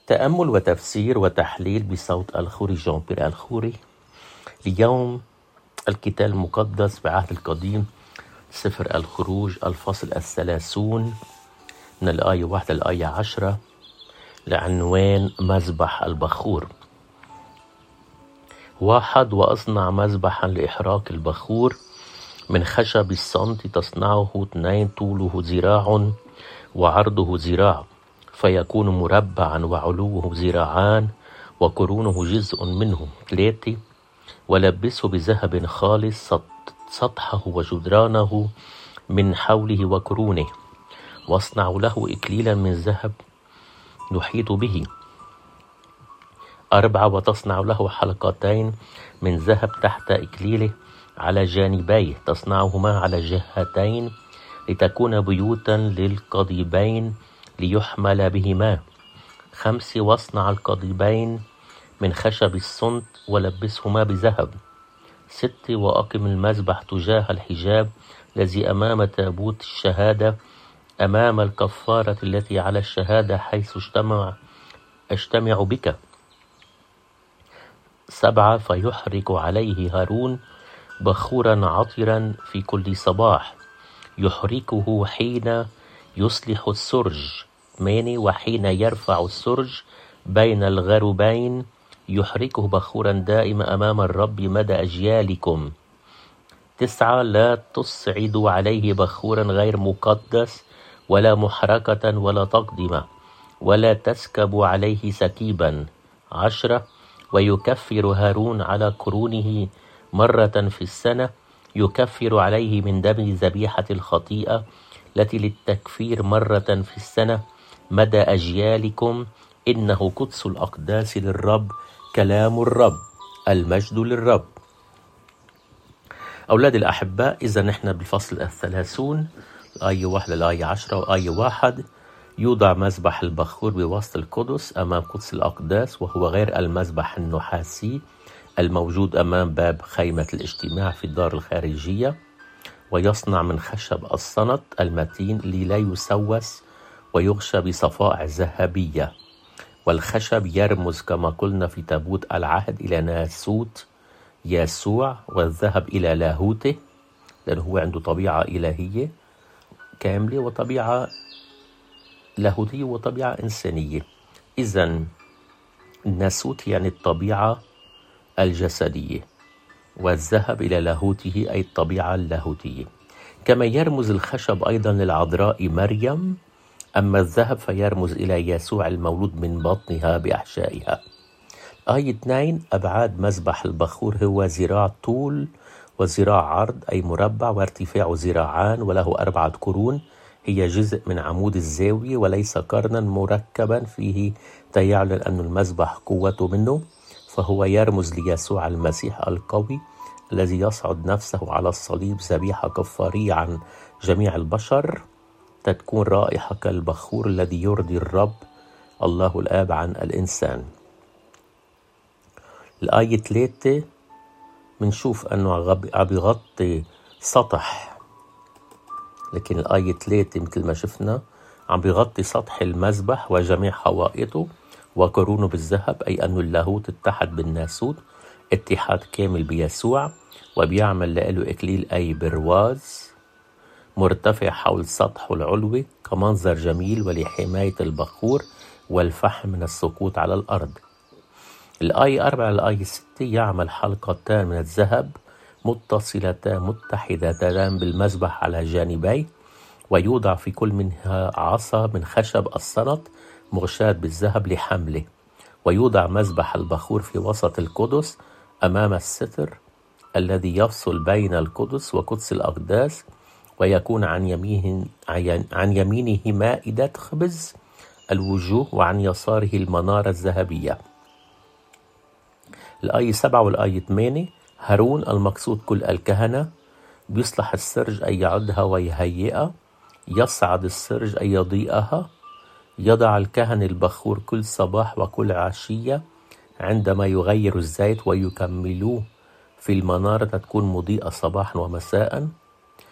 تأمل وتفسير وتحليل بصوت الخوري جان بيير الخوري. اليوم الكتاب المقدس بعهد القديم سفر الخروج الفصل 30 من الآية 1 للآية 10 لعنوان مذبح البخور. 1. وأصنع مذبحا لإحراق البخور من خشب الصمت تصنعه 2 طوله ذراع وعرضه ذراع، فيكون مربعا وعلوه ذراعان وقرونه جزء منه 3. ولبسه بذهب خالص سطحه وجدرانه من حوله وقرونه، واصنع له إكليلا من ذهب يحيط به. 4. وتصنع له حلقتين من ذهب تحت إكليله على جانبيه، تصنعهما على جهتين لتكون بيوتا للقضيبين ليحمل بهما. 5. واصنع القضيبين من خشب الصمت ولبسهما بذهب. 6. وأقم المذبح تجاه الحجاب الذي أمام تابوت الشهادة أمام الكفارة التي على الشهادة حيث أجتمع بك. 7. فيحرق عليه هارون بخورا عطرا في كل صباح، يحرقه حين يصلح السرج. 8. وحين يرفع السرج بين الغروبين يحرقه بخورا دائما أمام الرب مدى أجيالكم. 9. لا تصعدوا عليه بخورا غير مقدس ولا محرقة ولا تقدمة، ولا تسكبوا عليه سكيبا. 10. ويكفر هارون على قرونه مرة في السنة، يكفر عليه من دم ذبيحة الخطيئة التي للتكفير مرة في السنة مدى أجيالكم، إنه قدس الأقداس للرب، كلام الرب، المجد للرب. أولاد الأحباء، إذا نحن بالفصل 30 آية 1 للآية 10 وآية 1 يوضع مذبح البخور بوسط القدس أمام قدس الأقداس، وهو غير المذبح النحاسي الموجود أمام باب خيمة الاجتماع في الدار الخارجية، ويصنع من خشب الصنط المتين اللي لا يسوس ويغشى بصفائح ذهبية. والخشب يرمز كما قلنا في تابوت العهد إلى ناسوت يسوع، والذهب إلى لاهوته لأنه هو عنده طبيعة إلهية كاملة وطبيعة لاهوتية وطبيعة إنسانية. إذن الناسوت يعني الطبيعة الجسدية، والذهب إلى لاهوته أي الطبيعة اللاهوتية. كما يرمز الخشب أيضا للعذراء مريم، أما الذهب فيرمز إلى يسوع المولود من بطنها بأحشائها. آية 2 أبعاد مذبح البخور هو ذراع طول وذراع عرض أي مربع، وارتفاعه ذراعان، وله 4 قرون، هي جزء من عمود الزاوية وليس قرنا مركبا فيه تيعلن أن المذبح قوته منه، فهو يرمز ليسوع المسيح القوي الذي يصعد نفسه على الصليب ذبيحة كفارية عن جميع البشر، تكون رائحة كالبخور الذي يرضي الرب الله الآب عن الإنسان. الآية 3 منشوف أنه عم بيغطي سطح، لكن الآية 3 مثل ما شفنا عم بيغطي سطح المذبح وجميع حوائطه وقرونه بالذهب، أي أنه اللاهوت اتحد بالناسوت اتحاد كامل بيسوع، وبيعمل له إكليل أي برواز مرتفع حول سطحه العلوي كمنظر جميل ولحماية البخور والفحم من السقوط على الأرض. الآية 4 للآية 6 يعمل حلقتان من الذهب متصلتان متحدتان بالمذبح على جانبيه، ويوضع في كل منها عصا من خشب الصنط مغشاة بالذهب لحمله. ويوضع مذبح البخور في وسط القدس أمام الستر الذي يفصل بين القدس وقدس الأقداس، ويكون عن يمينه مائدة خبز الوجوه وعن يساره المنارة الذهبية. الآية 7 والآية 8 هارون المقصود كل الكهنة بيصلح السرج أي يعدها ويهيئها، يصعد السرج أي يضيئها، يضع الكهن البخور كل صباح وكل عشية عندما يغير الزيت ويكملوه في المنارة تكون مضيئة صباحا ومساء.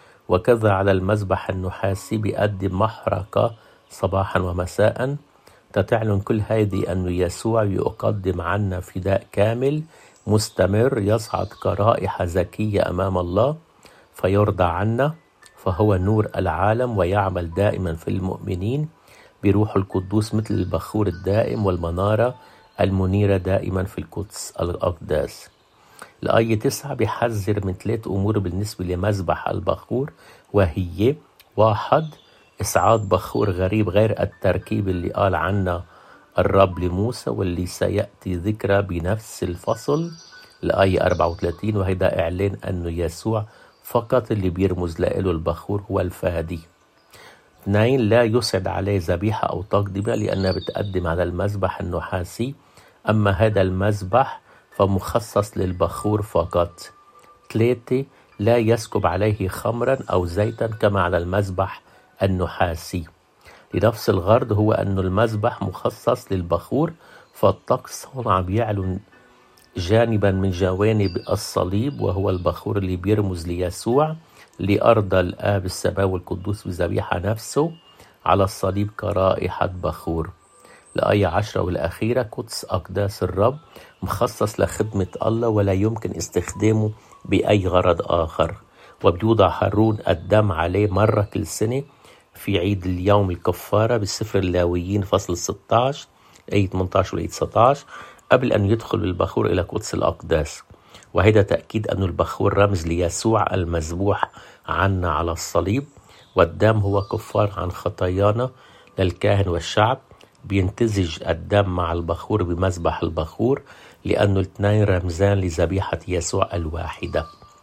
وكذا على المذبح النحاسي بيقدم محرقة صباحا ومساء تعلن كل هذه أن يسوع يقدم عنا فداء كامل مستمر يصعد كرائحة زكية أمام الله فيرضى عنا، فهو نور العالم ويعمل دائما في المؤمنين بروح القدوس مثل البخور الدائم والمنارة المنيرة دائما في القدس الأقداس. الآية 9 بيحذر من 3 أمور بالنسبة لمذبح البخور، وهي 1. إصعاد بخور غريب غير التركيب اللي قال عنه الرب لموسى واللي سيأتي ذكرى بنفس الفصل، الآية 34، وهيدا إعلان أنه يسوع فقط اللي بيرمز له البخور هو الفادي. 2. لا يصعد عليه ذبيحة أو تقدمة لأنها بتقدم على المذبح النحاسي، أما هذا المذبح فمخصص للبخور فقط. 3. لا يسكب عليه خمرا أو زيتا كما على المذبح النحاسي. لنفس الغرض هو أن المذبح مخصص للبخور، فالطقس هون عم يعلن جانبا من جوانب الصليب وهو البخور اللي بيرمز ليسوع اللي أرضى الآب السماوي القدوس بذبيحة نفسه على الصليب كرائحة بخور. الآية 10 والأخيرة قدس أقداس الرب مخصص لخدمة الله ولا يمكن استخدامه بأي غرض آخر، وبيوضع هارون الدم عليه مرة كل سنة في عيد اليوم الكفارة بسفر اللاويين فصل 16 آية 18 وآية 19 قبل أن يدخل البخور إلى قدس الأقداس. وهذا تأكيد أن البخور رمز ليسوع المذبوح عنا على الصليب، والدم هو كفار عن خطايانا للكاهن والشعب. بينتزج الدم مع البخور بمذبح البخور لأنه الاثنين رمزان لذبيحة يسوع الواحدة.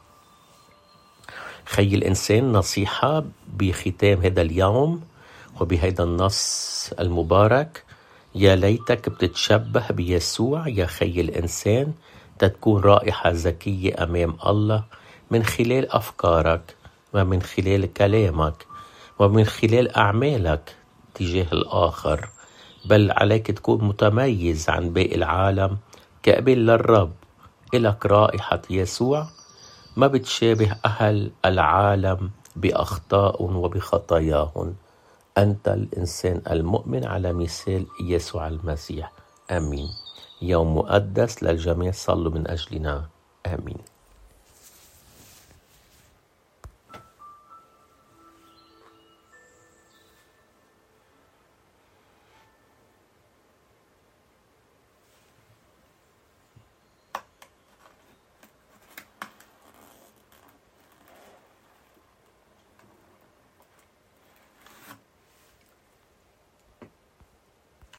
خي الإنسان نصيحة بختام هذا اليوم وبهذا النص المبارك: يا ليتك بتتشبه بيسوع يا خي الإنسان، تكون رائحة زكية أمام الله من خلال أفكارك ومن خلال كلامك ومن خلال أعمالك تجاه الآخر، بل عليك تكون متميز عن باقي العالم كقبل للرب. إلك رائحة يسوع ما بتشابه أهل العالم بأخطاء وبخطاياهم. أنت الإنسان المؤمن على مثال يسوع المسيح. آمين. يوم مقدس للجميع، صلوا من أجلنا. آمين.